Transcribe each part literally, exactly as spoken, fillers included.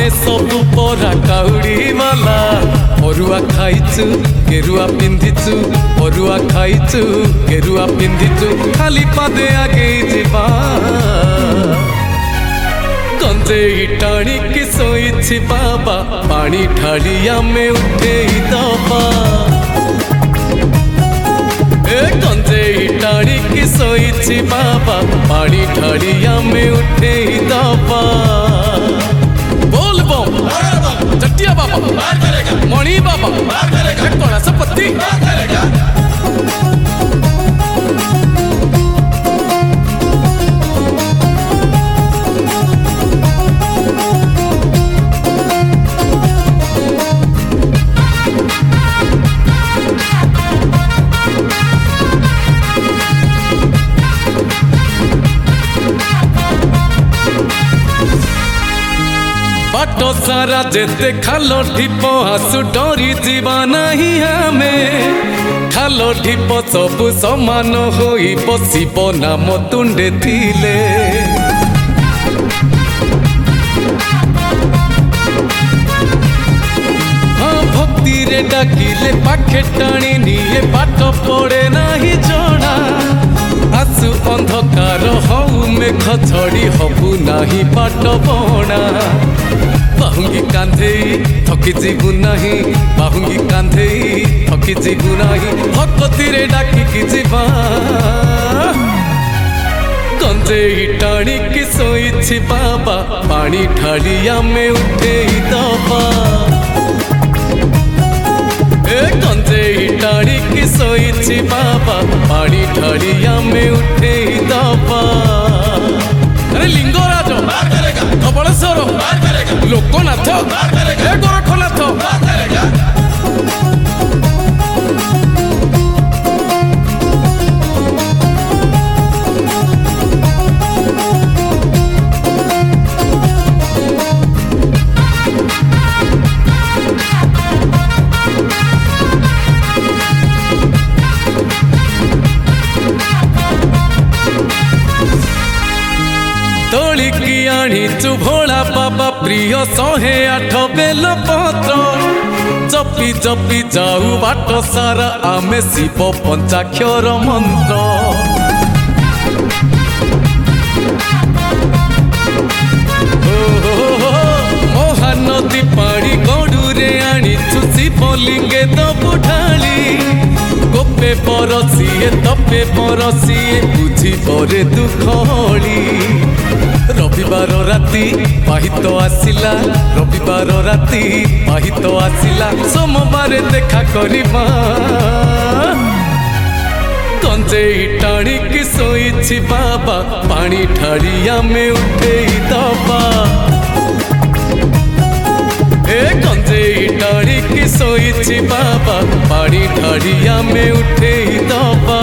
आमे सबु परा काउड़ी वाला अरुआ खाइचु गेरुआ पिंधिचु अरुआ खाइचु गेरुआ पिंधिचु खाली पादे आगे जीवा गंजेई टाणी की सोईछि बाबा पानी ढाली आमे उठे दबा गंजेई टाणी की सोईछि बाबा पानी ढाली आमे उठे दबा बोल बम चटिया बाबा मणि बाबा कणा पत्ती बाटो सारा जेते खालो ढिप आसु डरी जीवा नहीं हमें खालो ढिप सबु समान होई बसिब नाम तुंडे थिले हाँ भक्ति रे डाकिले पाखे टाणी निये बाट पड़े नहीं जड़ा आसु अंधकार हऊ मेघ छड़ी हबु नाही बाट बणा बाहुंगी कांधेई थकी जीवु नहीं बाहुंगी कांधेई थकी जीवु नहीं भक्ति रे डाकी जीवा गंजेई टाणी की सोईछि बाबा पानी ढाली आमे उठे दबा गंजेई टाणी की सोईछि बाबा पानी ढाली आमे उठे दबा अरे लिंगराज धबलेश्वर लोकनाथ गोरखनाथ तोलिकी आनीचु भोला बाबा प्रिय शहे आठ बेल पत्र जपी जपी जाऊ बाट सारा आमे शिव पंचाक्षर मंत्र महानदी पानी गड़ुरे आनीचु शिवलिंगे दबु ढाली गोपे परसिए तपे परसिए बुझी परे दुखली रविवार राति पाहित आसिला रविवार राति पाहित आसिला सोमवार देखा करिबा गंजेई टाणी की सोईछि बाबा पानी ढाली आमे उठे दबा गंजेई टाणी की सोईछि बाबा पानी ढाली आमे उठे दबा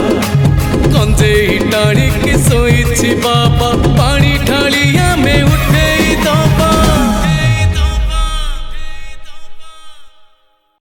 गंजेई टाणी की सोईछि बाबा पानी ढाली आमे उठे